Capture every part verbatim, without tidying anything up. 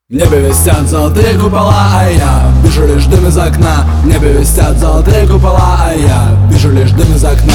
В небе висят золотые купола, а я вижу лишь дым из окна. В небе висят золотые купола, а я вижу лишь дым из окна.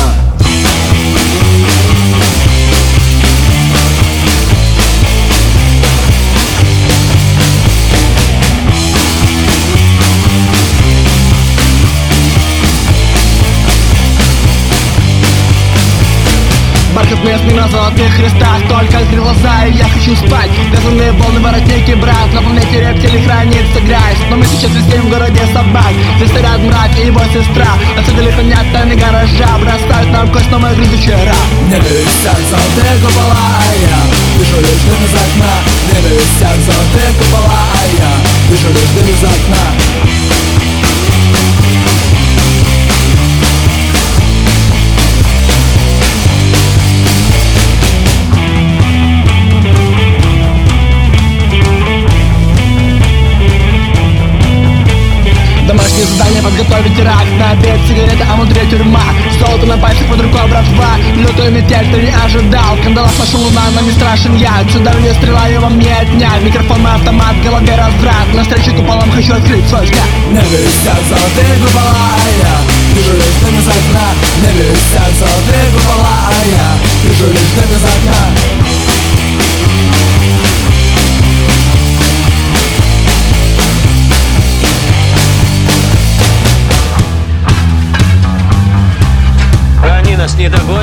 Бархатные на золотых крестах, только открыл глаза, и я хочу спать. Вязаные волны, воротники, брат, на планете рептилий хранится грязь. Но мы сейчас висим в городе собак. Здесь стоят мрак и его сестра. Отсюда хранят тайны гаража, бросают нам кость, но мы грызучий раб. В небе висят золотые купола, а я вижу лишь дым из окна. В небе висят золотые купола, а я вижу лишь дым из окна. Домашнее задание — подготовить теракт. На обед сигареты, а внутри тюрьма. Золото на пальцах, под рукой братва. Лютую метель ты не ожидал. Кандалах нашел луна, но не страшен я. Отсюда мне стрела, его мне отнять. Микрофон, мой автомат, в голове разврат. Навстречу куполам хочу открыть свой взгляд. В небе висят золотые купола, а я вижу лишь дым из окна. В небе висят золотые купола, а я вижу лишь дым из окна. Они нас не догонят.